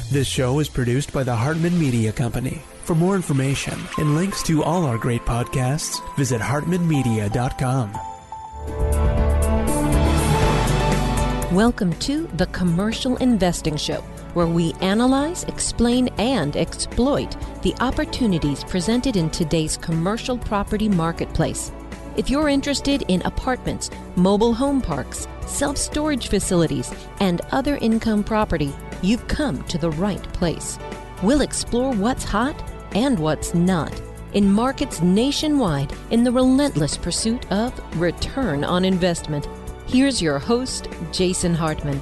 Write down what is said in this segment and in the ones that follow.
This show is produced by the Hartman Media Company. For more information and links to all our great podcasts, visit hartmanmedia.com. Welcome to The Commercial Investing Show, where we analyze, explain, and exploit the opportunities presented in today's commercial property marketplace. If you're interested in apartments, mobile home parks, self-storage facilities, and other income property, you've come to the right place. We'll explore what's hot and what's not in markets nationwide in the relentless pursuit of return on investment. Here's your host, Jason Hartman.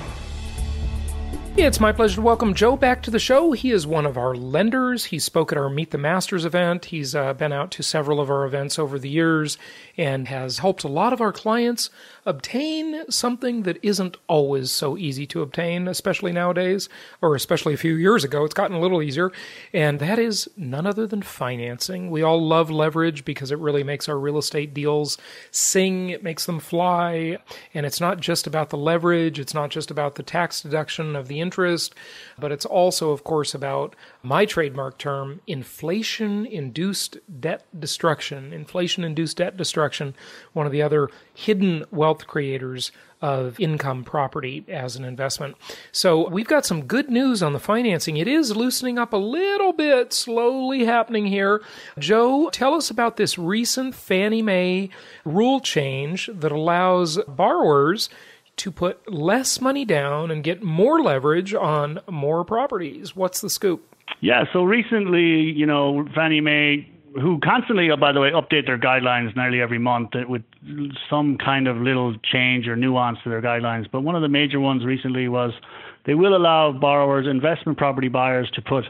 It's my pleasure to welcome Joe back to the show. He is one of our lenders. He spoke at our Meet the Masters event. He's been out to several of our events over the years and has helped a lot of our clients obtain something that isn't always so easy to obtain, especially nowadays, or especially a few years ago. It's gotten a little easier, and that is none other than financing. We all love leverage because it really makes our real estate deals sing. It makes them fly, and it's not just about the leverage. It's not just about the tax deduction of the interest, but it's also, of course, about my trademark term, inflation-induced debt destruction. Inflation-induced debt destruction, one of the other hidden wealth creators of income property as an investment. So we've got some good news on the financing. It is loosening up a little bit, slowly happening here. Joe, tell us about this recent Fannie Mae rule change that allows borrowers to put less money down and get more leverage on more properties. What's the scoop? Yeah, so recently, Fannie Mae, who constantly, by the way, update their guidelines nearly every month with some kind of little change or nuance to their guidelines. But one of the major ones recently was they will allow borrowers, investment property buyers, to put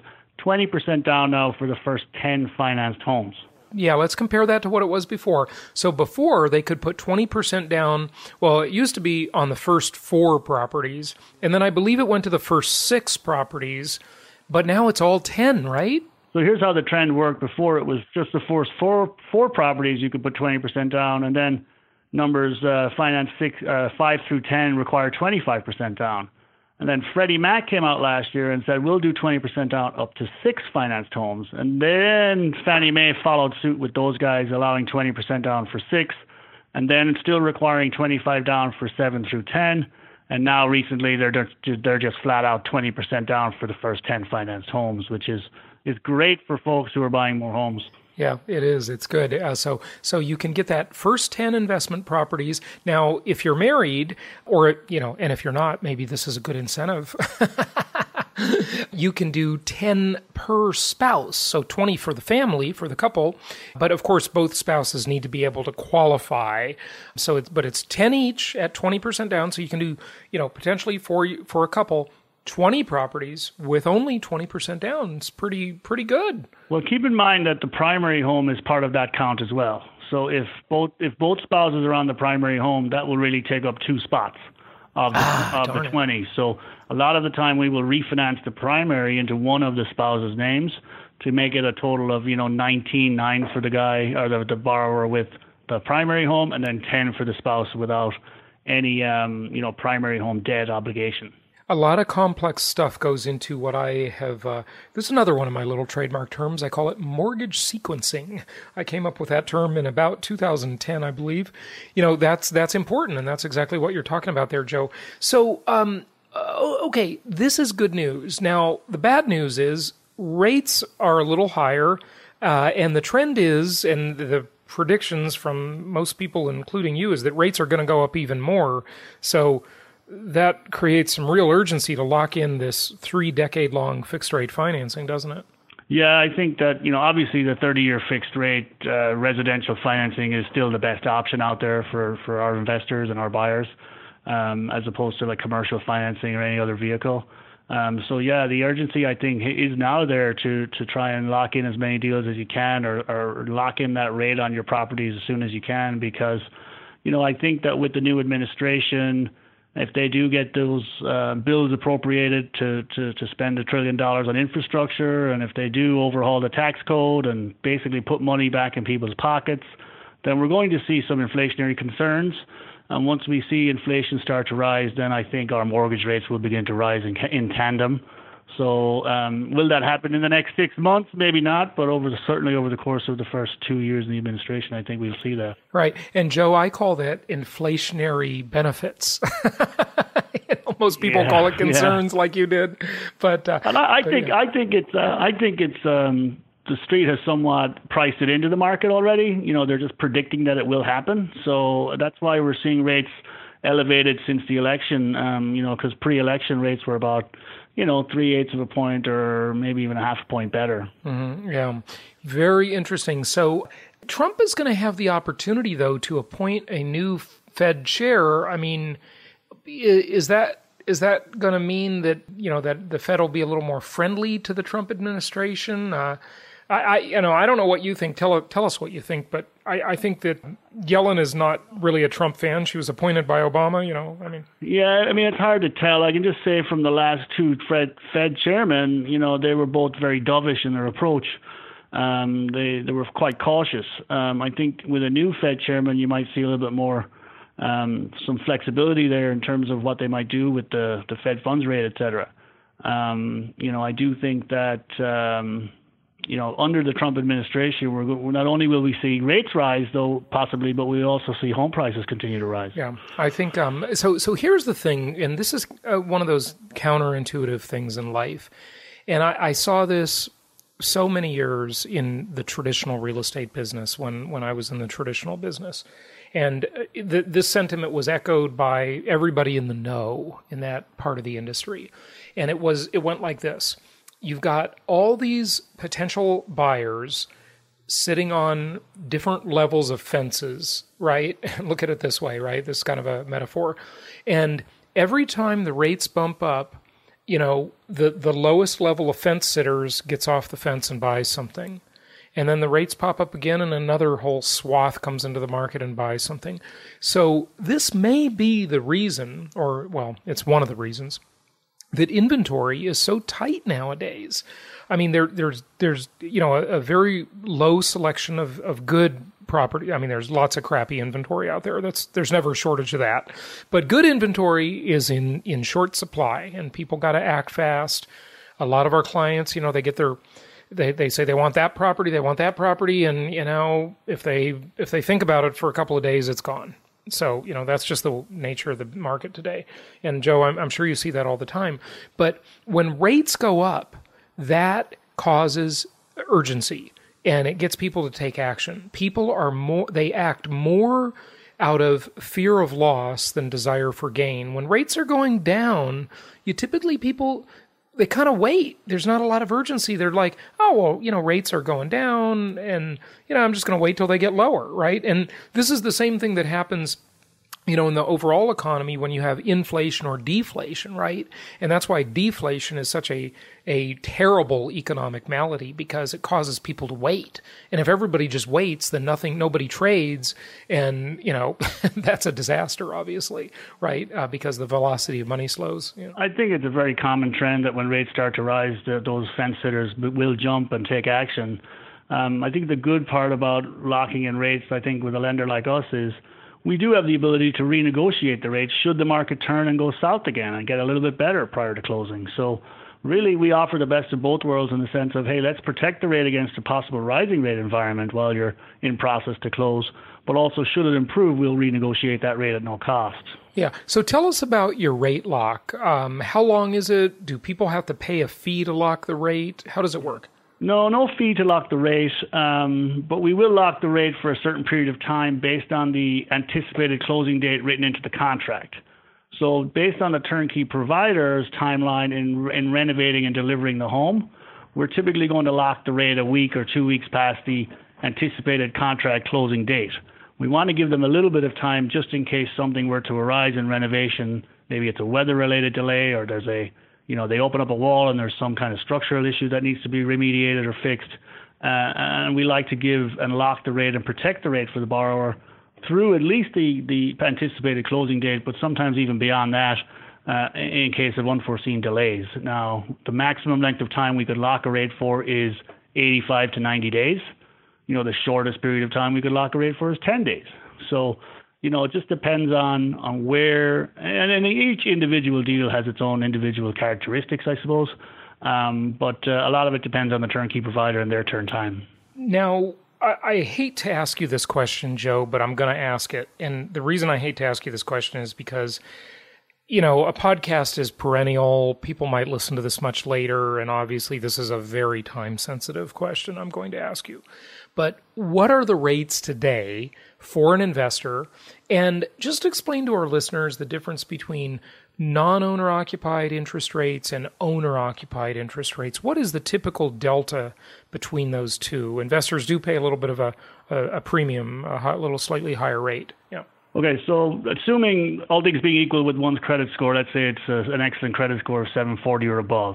20% down now for the first 10 financed homes. Yeah, let's compare that to what it was before. So before, they could put 20% down. Well, it used to be on the first 4 properties, and then I believe it went to the first 6 properties, but now it's all 10, right? So here's how the trend worked. Before, it was just the first four properties you could put 20% down, and then numbers finance 5 through 10 require 25% down. And then Freddie Mac came out last year and said, we'll do 20% down up to 6 financed homes. And then Fannie Mae followed suit with those guys, allowing 20% down for 6, and then still requiring 25 down for 7 through 10. And now recently they're just flat out 20% down for the first 10 financed homes, which is great for folks who are buying more homes. Yeah, it is. It's good. So you can get that first 10 investment properties. Now, if you're married or, and if you're not, maybe this is a good incentive. You can do 10 per spouse. So 20 for the family, for the couple. But of course, both spouses need to be able to qualify. But it's 10 each at 20% down. So you can do, potentially for a couple, 20 properties with only 20% down. It's pretty good. Well, keep in mind that the primary home is part of that count as well. So if both spouses are on the primary home, that will really take up 2 spots of the 20. So a lot of the time we will refinance the primary into one of the spouse's names to make it a total of 9 for the guy or the borrower with the primary home, and then 10 for the spouse without any primary home debt obligation. A lot of complex stuff goes into what I have. This is another one of my little trademark terms. I call it mortgage sequencing. I came up with that term in about 2010, I believe. That's important, and that's exactly what you're talking about there, Joe. So, okay, this is good news. Now, the bad news is rates are a little higher, and the trend is, and the predictions from most people, including you, is that rates are going to go up even more. So that creates some real urgency to lock in this 3-decade-long fixed-rate financing, doesn't it? Yeah, I think that, obviously the 30-year fixed-rate residential financing is still the best option out there for our investors and our buyers, as opposed to like commercial financing or any other vehicle. So yeah, the urgency, I think, is now there to try and lock in as many deals as you can, or lock in that rate on your properties as soon as you can, because, I think that with the new administration, if they do get those bills appropriated to spend $1 trillion on infrastructure, and if they do overhaul the tax code and basically put money back in people's pockets, then we're going to see some inflationary concerns. And once we see inflation start to rise, then I think our mortgage rates will begin to rise in tandem. So will that happen in the next 6 months? Maybe not, but certainly over the course of the first 2 years in the administration, I think we'll see that. Right. And Joe, I call that inflationary benefits. Most people call it concerns, like you did, but and I think it's the street has somewhat priced it into the market already. They're just predicting that it will happen. So that's why we're seeing rates elevated since the election. Because pre-election rates were about 3/8 of a point or maybe even a half a point better. Mm-hmm. Yeah, very interesting. So Trump is going to have the opportunity, though, to appoint a new Fed chair. I mean, is that going to mean that that the Fed will be a little more friendly to the Trump administration? I don't know what you think. Tell us what you think. But I think that Yellen is not really a Trump fan. She was appointed by Obama. Yeah, it's hard to tell. I can just say from the last two Fed chairmen, they were both very dovish in their approach. They were quite cautious. I think with a new Fed chairman, you might see a little bit more some flexibility there in terms of what they might do with the Fed funds rate, et cetera. I do think that. Under the Trump administration, we're not only will we see rates rise, though possibly, but we also see home prices continue to rise. Yeah, I think so here's the thing, and this is one of those counterintuitive things in life, and I saw this so many years in the traditional real estate business when I was in the traditional business, and this sentiment was echoed by everybody in the know in that part of the industry, and it went like this. You've got all these potential buyers sitting on different levels of fences, right? Look at it this way, right? This is kind of a metaphor. And every time the rates bump up, the lowest level of fence sitters gets off the fence and buys something. And then the rates pop up again and another whole swath comes into the market and buys something. So this may be the reason, it's one of the reasons, that inventory is so tight nowadays. I mean, there's a very low selection of good property. I mean, there's lots of crappy inventory out there. There's never a shortage of that. But good inventory is in short supply, and people got to act fast. A lot of our clients, they get they say they want that property, and if they think about it for a couple of days, it's gone. So, that's just the nature of the market today. And Joe, I'm sure you see that all the time. But when rates go up, that causes urgency and it gets people to take action. People they act more out of fear of loss than desire for gain. When rates are going down, people they kind of wait. There's not a lot of urgency. They're like, rates are going down and, I'm just going to wait till they get lower, right? And this is the same thing that happens, in the overall economy when you have inflation or deflation, right? And that's why deflation is such a terrible economic malady, because it causes people to wait. And if everybody just waits, then nobody trades. And, that's a disaster, obviously, right? Because the velocity of money slows. I think it's a very common trend that when rates start to rise, those fence sitters will jump and take action. I think the good part about locking in rates, I think with a lender like us, is we do have the ability to renegotiate the rates should the market turn and go south again and get a little bit better prior to closing. So really, we offer the best of both worlds in the sense of, hey, let's protect the rate against a possible rising rate environment while you're in process to close. But also, should it improve, we'll renegotiate that rate at no cost. Yeah. So tell us about your rate lock. How long is it? Do people have to pay a fee to lock the rate? How does it work? No fee to lock the rate, but we will lock the rate for a certain period of time based on the anticipated closing date written into the contract. So based on the turnkey provider's timeline in renovating and delivering the home, we're typically going to lock the rate a week or 2 weeks past the anticipated contract closing date. We want to give them a little bit of time just in case something were to arise in renovation. Maybe it's a weather-related delay, or there's they open up a wall and there's some kind of structural issue that needs to be remediated or fixed. And we like to give and lock the rate and protect the rate for the borrower through at least the anticipated closing date, but sometimes even beyond that in case of unforeseen delays. Now, the maximum length of time we could lock a rate for is 85 to 90 days. The shortest period of time we could lock a rate for is 10 days. So, it just depends on where, and each individual deal has its own individual characteristics, I suppose. But a lot of it depends on the turnkey provider and their turn time. Now, I hate to ask you this question, Joe, but I'm going to ask it. And the reason I hate to ask you this question is because, you know, a podcast is perennial. People might listen to this much later. And obviously, this is a very time-sensitive question I'm going to ask you. But what are the rates today for an investor? And just explain to our listeners the difference between non-owner-occupied interest rates and owner-occupied interest rates. What is the typical delta between those two? Investors do pay a little bit of a premium, a little slightly higher rate. Yeah. Okay, so assuming all things being equal with one's credit score, let's say it's an excellent credit score of 740 or above,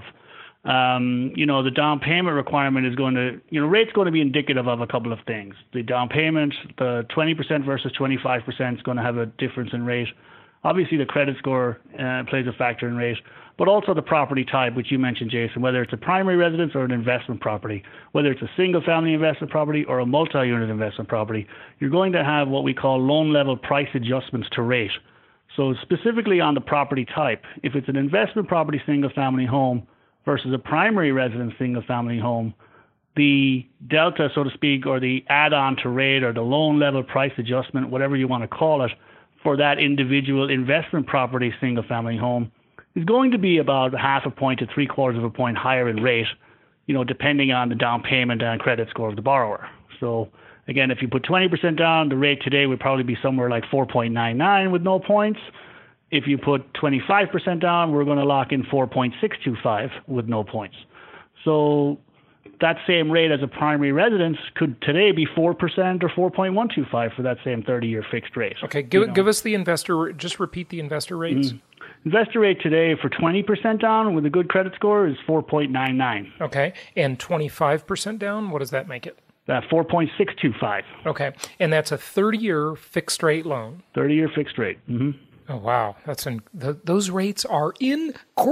the down payment requirement is going to, rate's going to be indicative of a couple of things. The down payment, the 20% versus 25% is going to have a difference in rate. Obviously, the credit score plays a factor in rate, but also the property type, which you mentioned, Jason, whether it's a primary residence or an investment property, whether it's a single-family investment property or a multi-unit investment property, you're going to have what we call loan-level price adjustments to rate. So specifically on the property type, if it's an investment property single-family home versus a primary residence single-family home, the delta, so to speak, or the add-on to rate or the loan-level price adjustment, whatever you want to call it, for that individual investment property single-family home is going to be about 0.5 point to 0.75 point higher in rate, depending on the down payment and credit score of the borrower. So again, if you put 20% down, the rate today would probably be somewhere like 4.99 with no points. If you put 25% down, we're going to lock in 4.625 with no points. So that same rate as a primary residence could today be 4% or 4.125 for that same 30-year fixed rate. Okay, give us the investor, just repeat the investor rates. Investor rate today for 20% down with a good credit score is 4.99. Okay, and 25% down, what does that make it? 4.625. Okay, and that's a 30-year fixed rate loan. 30-year fixed rate. Mm-hmm. Oh, wow. Those rates are incredible.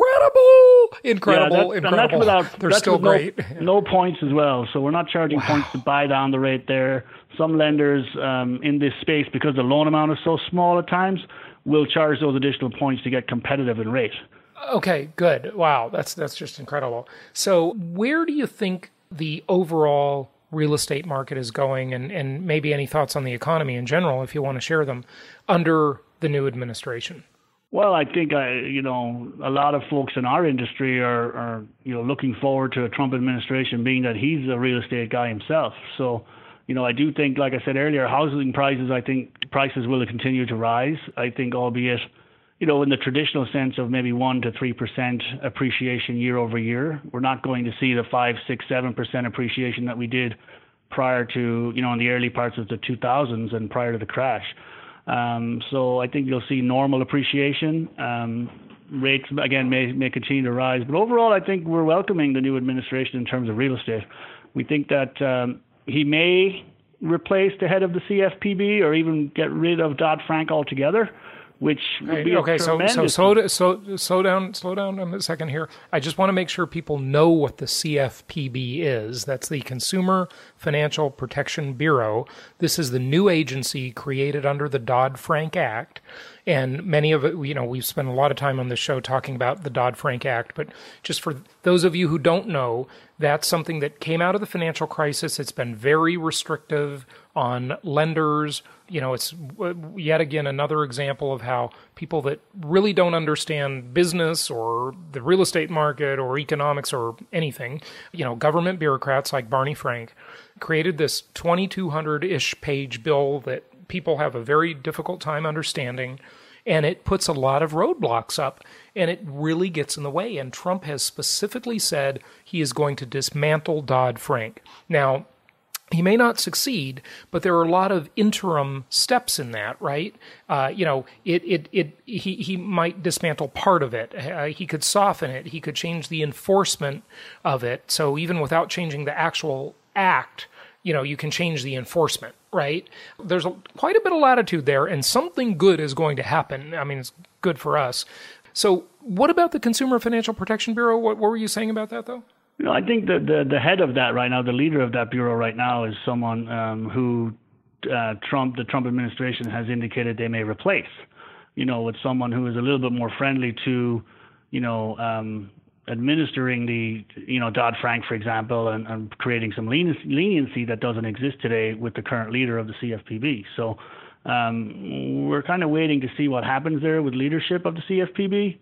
Incredible. They're still great. No points as well. So we're not charging points to buy down the rate there. Some lenders in this space, because the loan amount is so small at times, will charge those additional points to get competitive in rate. Okay, good. Wow, that's just incredible. So where do you think the overall real estate market is going, and maybe any thoughts on the economy in general, if you want to share them, under the new administration? Well, I think a lot of folks in our industry are looking forward to a Trump administration, being that he's a real estate guy himself. So, I do think, like I said earlier, housing prices, I think prices will continue to rise. I think, albeit, in the traditional sense of maybe 1% to 3% appreciation year over year, we're not going to see the 5%, 6%, 7% appreciation that we did prior to, in the early parts of the 2000s and prior to the crash. So I think you'll see normal appreciation. Rates, again, may continue to rise. But overall, I think we're welcoming the new administration in terms of real estate. We think that he may replace the head of the CFPB or even get rid of Dodd-Frank altogether, which would be tremendous. So slow down a second here. I just want to make sure people know what the CFPB is. That's the Consumer Financial Protection Bureau. This is the new agency created under the Dodd-Frank Act. And many of it, we've spent a lot of time on this show talking about the Dodd-Frank Act. But just for those of you who don't know, that's something that came out of the financial crisis. It's been very restrictive on lenders. It's yet again another example of how people that really don't understand business or the real estate market or economics or anything, government bureaucrats like Barney Frank, created this 2,200-ish page bill that people have a very difficult time understanding, and it puts a lot of roadblocks up, and it really gets in the way. And Trump has specifically said he is going to dismantle Dodd-Frank. Now, he may not succeed, but there are a lot of interim steps in that, right? He might dismantle part of it. He could soften it. He could change the enforcement of it. So even without changing the actual act, you can change the enforcement, right? There's quite a bit of latitude there, and something good is going to happen. I mean, it's good for us. So what about the Consumer Financial Protection Bureau? What were you saying about that, though? I think the head of that right now, the leader of that bureau right now, is someone who the Trump administration has indicated they may replace. With someone who is a little bit more friendly to, administering the, Dodd-Frank, for example, and creating some leniency that doesn't exist today with the current leader of the CFPB. So we're kind of waiting to see what happens there with leadership of the CFPB,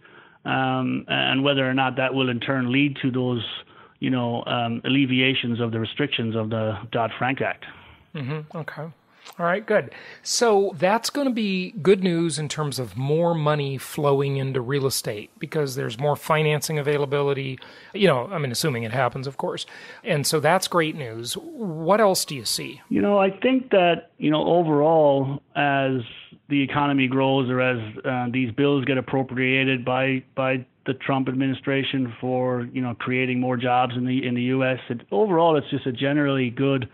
and whether or not that will in turn lead to those, alleviations of the restrictions of the Dodd-Frank Act. Mm-hmm. Okay. All right, good. So that's going to be good news in terms of more money flowing into real estate because there's more financing availability, assuming it happens, of course. And so that's great news. What else do you see? I think that, overall, as the economy grows or as these bills get appropriated by the Trump administration for, creating more jobs in the U.S., overall, it's just a generally good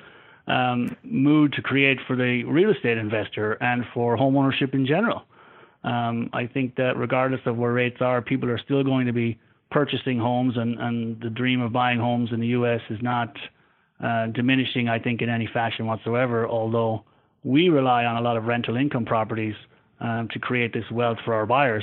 mood to create for the real estate investor and for homeownership in general. I think that regardless of where rates are, people are still going to be purchasing homes, and the dream of buying homes in the U.S. is not diminishing, I think, in any fashion whatsoever, although we rely on a lot of rental income properties to create this wealth for our buyers.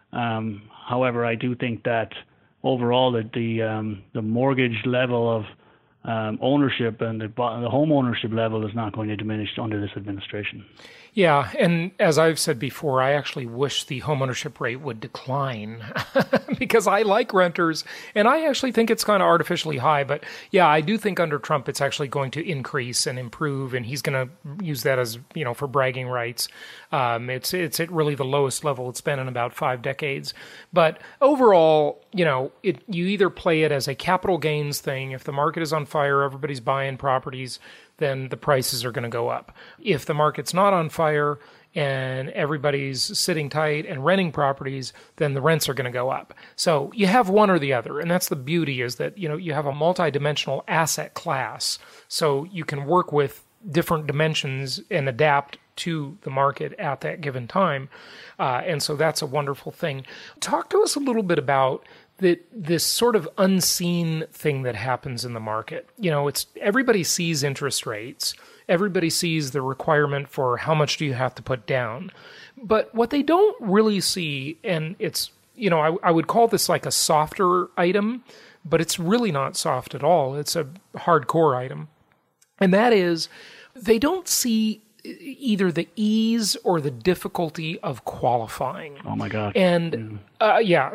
However, I do think that overall that the mortgage level of ownership and the home ownership level is not going to diminish under this administration. Yeah, and as I've said before, I actually wish the homeownership rate would decline because I like renters, and I actually think it's kind of artificially high. But yeah, I do think under Trump it's actually going to increase and improve, and he's going to use that as, for bragging rights. It's at really the lowest level it's been in about 5 decades. But overall, you either play it as a capital gains thing. If the market is on fire, everybody's buying properties, then the prices are going to go up. If the market's not on fire and everybody's sitting tight and renting properties, then the rents are going to go up. So you have one or the other, and that's the beauty is that, you have a multidimensional asset class, so you can work with different dimensions and adapt to the market at that given time. And so that's a wonderful thing. Talk to us a little bit about this sort of unseen thing that happens in the market. It's everybody sees interest rates. Everybody sees the requirement for how much do you have to put down. But what they don't really see, and it's, I would call this like a softer item, but it's really not soft at all. It's a hardcore item. And that is, they don't see either the ease or the difficulty of qualifying. Oh my God. And yeah,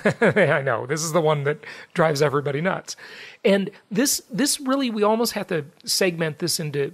I know. This is the one that drives everybody nuts. And this really, we almost have to segment this into,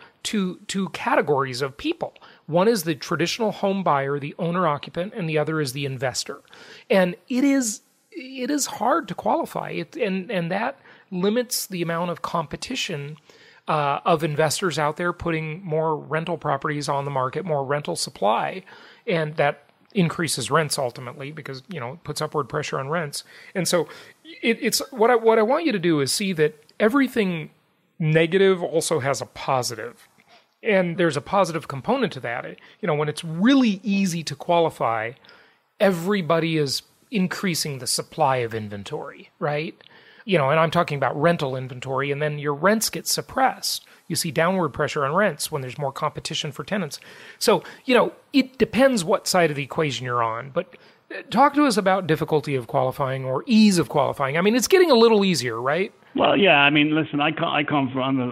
two categories of people. One is the traditional home buyer, the owner occupant, and the other is the investor. And it is hard to qualify. And that limits the amount of competition of investors out there putting more rental properties on the market, more rental supply, and that increases rents ultimately because, it puts upward pressure on rents. And so it's what I want you to do is see that everything negative also has a positive. And there's a positive component to that. When it's really easy to qualify, everybody is increasing the supply of inventory, right? And I'm talking about rental inventory, and then your rents get suppressed. You see downward pressure on rents when there's more competition for tenants. So, it depends what side of the equation you're on. But talk to us about difficulty of qualifying or ease of qualifying. I mean, it's getting a little easier, right? Well, yeah. I mean, listen, I'm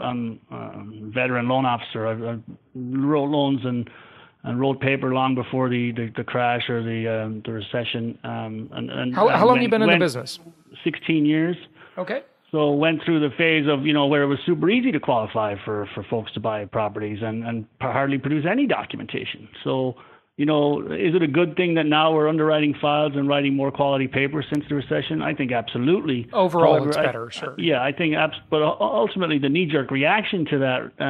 a veteran loan officer. I wrote loans and wrote paper long before the crash or the recession. How long have you been in the business? 16 years. Okay. So went through the phase of, where it was super easy to qualify for folks to buy properties and hardly produce any documentation. So, is it a good thing that now we're underwriting files and writing more quality paper since the recession? I think absolutely. Overall, however, it's better, sure. Yeah, I think, but ultimately the knee-jerk reaction to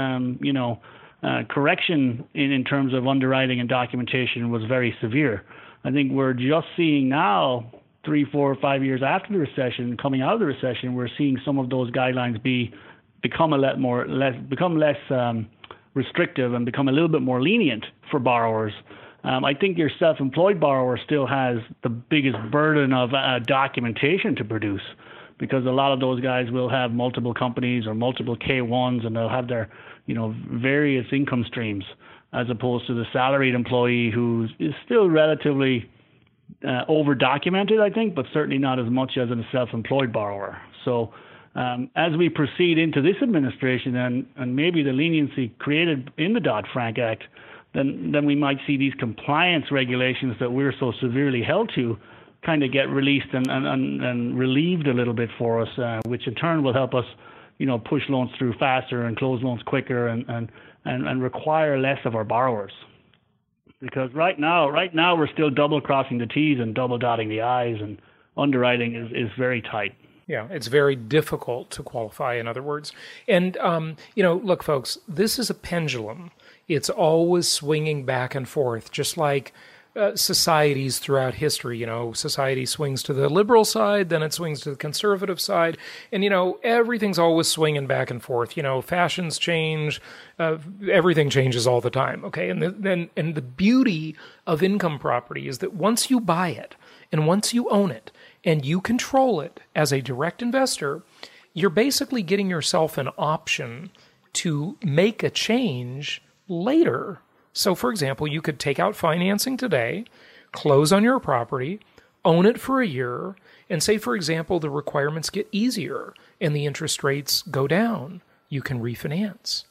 that, correction in terms of underwriting and documentation was very severe. I think we're just seeing now, 3, 4, 5 years after the recession, coming out of the recession, we're seeing some of those guidelines become less restrictive and become a little bit more lenient for borrowers. I think your self-employed borrower still has the biggest burden of documentation to produce, because a lot of those guys will have multiple companies or multiple K-1s, and they'll have their various income streams, as opposed to the salaried employee who is still relatively over-documented, I think, but certainly not as much as in a self-employed borrower. So as we proceed into this administration and maybe the leniency created in the Dodd-Frank Act, then we might see these compliance regulations that we're so severely held to kind of get released and relieved a little bit for us, which in turn will help us, push loans through faster and close loans quicker and require less of our borrowers. Because right now we're still double crossing the T's and double dotting the I's, and underwriting is very tight. Yeah, it's very difficult to qualify, in other words. And, look, folks, this is a pendulum. It's always swinging back and forth, just like societies throughout history. Society swings to the liberal side, then it swings to the conservative side. And, everything's always swinging back and forth. Fashions change, everything changes all the time, okay? And the beauty of income property is that once you buy it and once you own it and you control it as a direct investor, you're basically getting yourself an option to make a change later. So, for example, you could take out financing today, close on your property, own it for a year, and say, for example, the requirements get easier and the interest rates go down. You can refinance.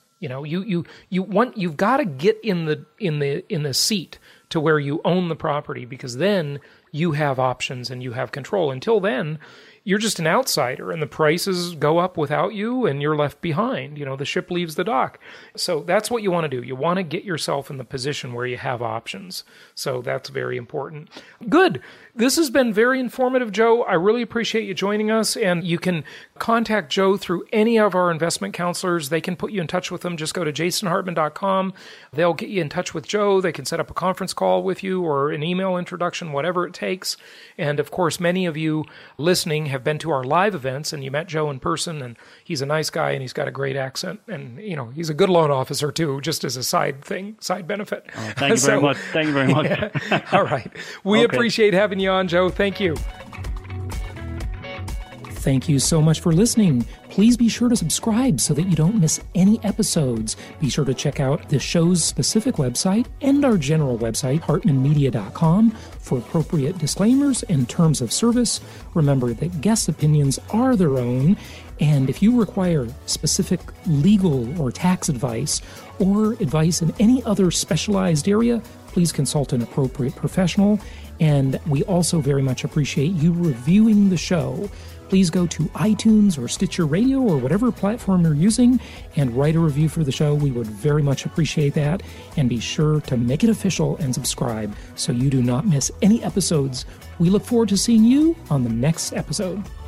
You've got to get in the seat to where you own the property, because then you have options and you have control. Until then, you're just an outsider and the prices go up without you and you're left behind. The ship leaves the dock. So that's what you want to do. You want to get yourself in the position where you have options. So that's very important. Good. This has been very informative, Joe. I really appreciate you joining us. And you can contact Joe through any of our investment counselors. They can put you in touch with them. Just go to jasonhartman.com. They'll get you in touch with Joe. They can set up a conference call with you or an email introduction, whatever it takes. And of course, many of you listening have been to our live events and you met Joe in person, and he's a nice guy and he's got a great accent, and he's a good loan officer too, just as a side benefit. Oh, thank you very much. Thank you very much. Yeah. All right. We appreciate having you on, Joe. Thank you. Thank you so much for listening. Please be sure to subscribe so that you don't miss any episodes. Be sure to check out the show's specific website and our general website, hartmanmedia.com, for appropriate disclaimers and terms of service. Remember that guest opinions are their own, and if you require specific legal or tax advice or advice in any other specialized area, please consult an appropriate professional. And we also very much appreciate you reviewing the show. Please go to iTunes or Stitcher Radio or whatever platform you're using and write a review for the show. We would very much appreciate that. And be sure to make it official and subscribe so you do not miss any episodes. We look forward to seeing you on the next episode.